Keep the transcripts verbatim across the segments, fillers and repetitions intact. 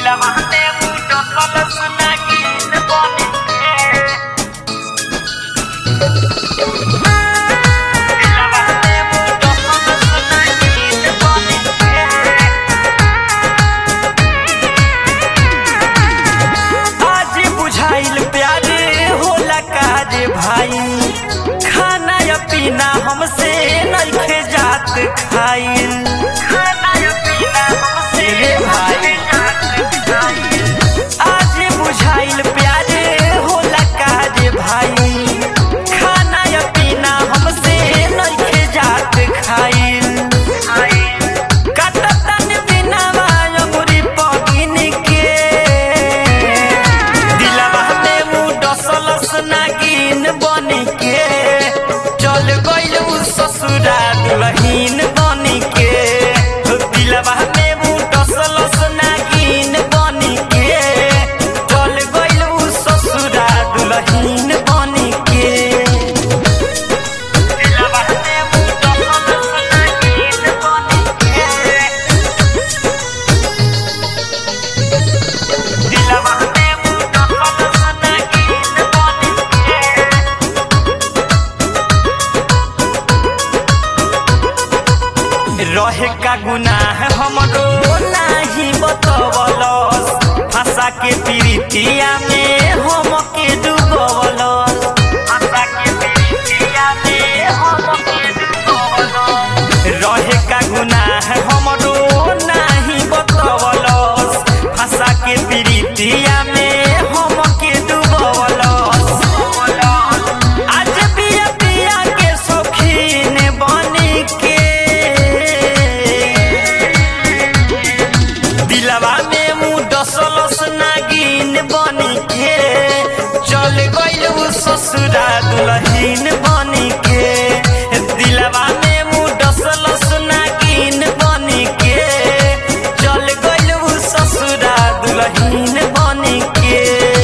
दिलवाने मुझो सलस नागिन बने दिलवाने मुझो सलस नागिन बने आज बुझाइल प्यारे होला काज भाई खाना या पीना हमसे नइखे जात खाइल खाना या पीना हमसे रे भाई आज बुझाइल प्यारे होला काज भाई खाना या पीना हमसे नइखे जात खाइल कटतन बिना अंगुरी पगिन के दिलवा में मुडो सलस नागिन बन के चल गइल ससुरा दुल्हन बन के दिलवा में मुडो सलस नागिन बन के चल गइल ससुरा दुल्हन बन के दिलवा में मुडो सलस नागिन बन के दिलवा में मुडो सलस नागिन बन के रहे का गुनाह हमरो नाही बतवलस भाषा के प्रीतिया में हमके डूबवलस भाषा के प्रीतिया में हमके डूबवलस रहे का गुनाह हमरो नाही बतवलस भाषा के प्रीतिया में हमके डूबवलस आज पिया पिया के शौकीन बन के दिलवा में मुडो सलस नागिन बन के चल गइल ससुरा दुल्हन बन के दिलवा में मुडो सलस नागिन बन के चल गइल ससुरा दुल्हन बन के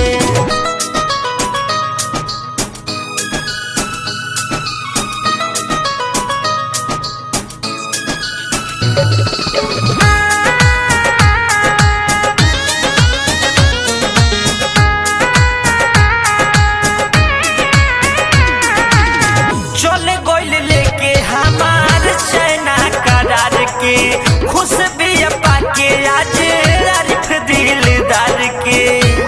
चले गइल लेके हमार चैना करार के खुश भी पाके आज आरिफ दिलदार के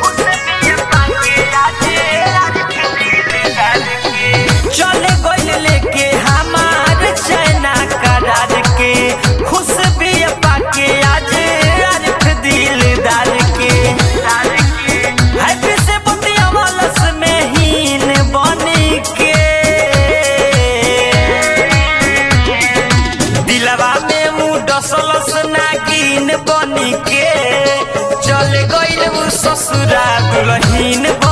चले गइल लेके हमार चैना करार के खुश भी पाके आज आरिफ दिलदार के हैप्पी से बतिया वालस में हीन बन के दिलवा में मुडो सलस नागिन बन के चल गइल ससुरा दुल्हन